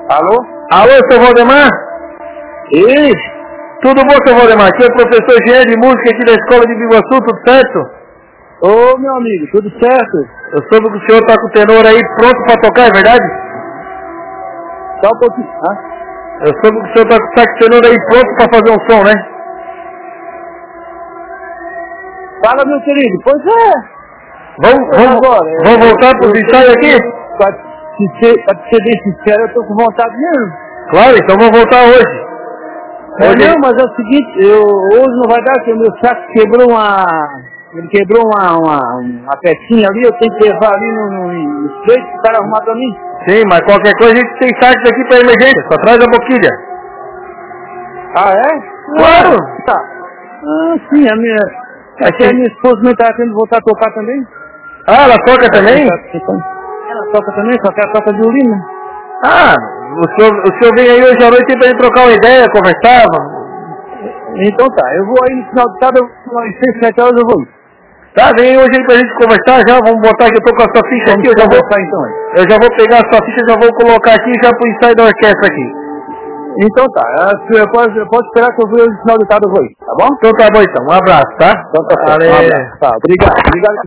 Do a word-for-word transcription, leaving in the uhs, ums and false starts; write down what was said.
Alô? Alô, seu Valdemar? Isso. Tudo bom, seu Valdemar? Aqui é o professor Jean de música aqui da Escola de Biguaçu, tudo certo? Ô, meu amigo, tudo certo? Eu soube que o senhor tá com o tenor aí pronto pra tocar, é verdade? Só um pouquinho, hã? Eu soube que o senhor tá, tá com o tenor aí pronto pra fazer um som, né? Fala, meu querido. Pois é. Vamos, vamos, agora, vamos eu, voltar pro ensaio aqui? Pra te, ser, pra te ser bem sincero, eu tô com vontade mesmo. Claro, então vamos voltar hoje. Não, Hoje... não, mas é o seguinte, eu, hoje não vai dar, porque o meu saco quebrou uma... Ele quebrou uma, uma, uma pecinha ali, eu tenho que levar ali no, no, no estreito pro cara arrumar pra mim. Sim, mas qualquer coisa a gente tem saco aqui pra emergência, só traz a boquilha. Ah, é? Claro! Ah, tá. Ah, sim, a minha... Aqui a minha esposa não tá querendo voltar a tocar também. Ah, ela toca também? Ela toca também, só que ela toca violino. Ah, o senhor, o senhor vem aí hoje à noite pra gente trocar uma ideia, conversar? Então tá, eu vou aí no final de sábado, às seis, sete horas eu vou ir. Tá, vem aí hoje aí pra gente conversar já, vamos botar que eu tô com a sua ficha Vamos aqui, eu já vou... então, aí. Eu já vou pegar a sua ficha, já vou colocar aqui já pro ensaio da orquestra aqui. Então tá, eu posso, eu posso esperar que eu vou no final de sábado eu vou ir, tá bom? Então tá bom então, um abraço, tá? Então tá, Valeu. um abraço, tá, obrigado, obrigado.